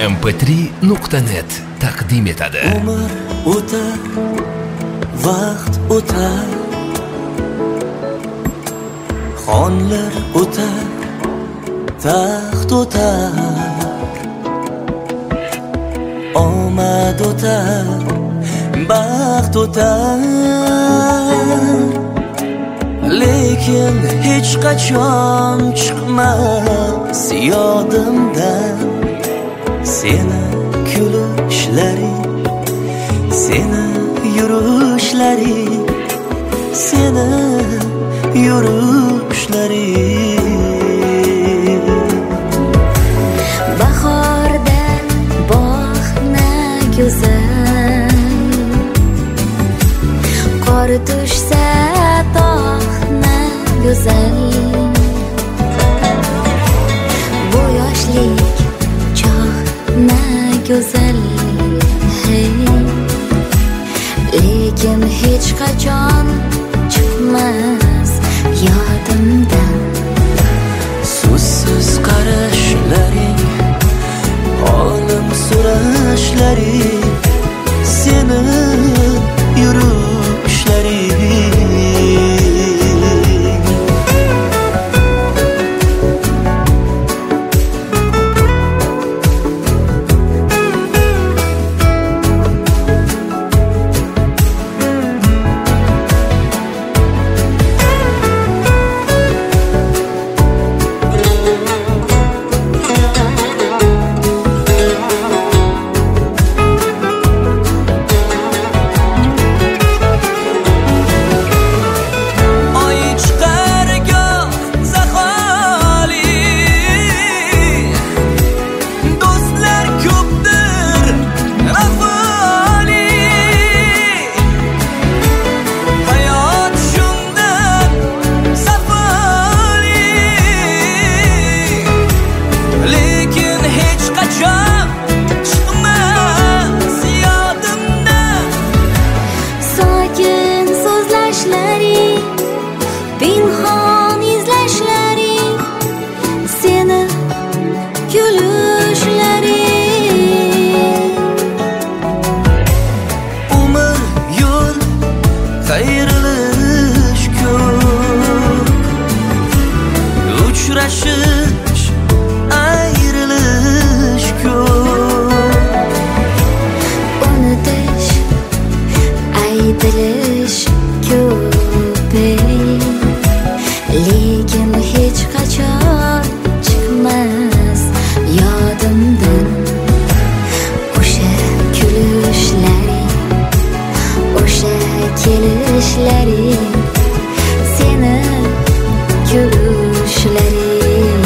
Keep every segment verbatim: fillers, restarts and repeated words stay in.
em p tri nuqta net taqdim etadi. Umr o'tar, vaqt o'tar, xonlar o'tar, taxt o'tar, omad o'tar, baxt o'tar, lekin hech qachon chiqmas yodimdan seni kulishlaring, seni yurishlaring, seni yurishlaring. Bahorda bog'ni go'zal, qor tushsa tog'ni go'zal, bu yoshlik chog'ni go'zal, hey, lekin hech qachon chiqmas yodimdan. So'zsiz qarashlaring, holim so'rashlaring, seni yurishlaring. Pinhon izlashlaring, seni kulishlaring. Umr yo'l, qayrilish ko'p, uchrashish, ayrilish ko'p, Unutish, aytilish ko'p, lekin hech qachon chiqmas yodimdan. O'sha kulishlaring, o'sha kelishlaring, seni kulishlaring.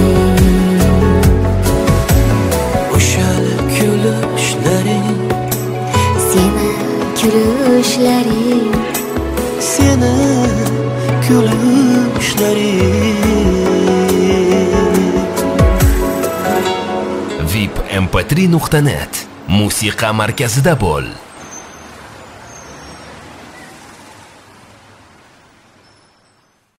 o'sha kulishlaring, Seni kulishlaring, seni kulishlaring. vip em p tri nuqta net musiqa markazida bo'l.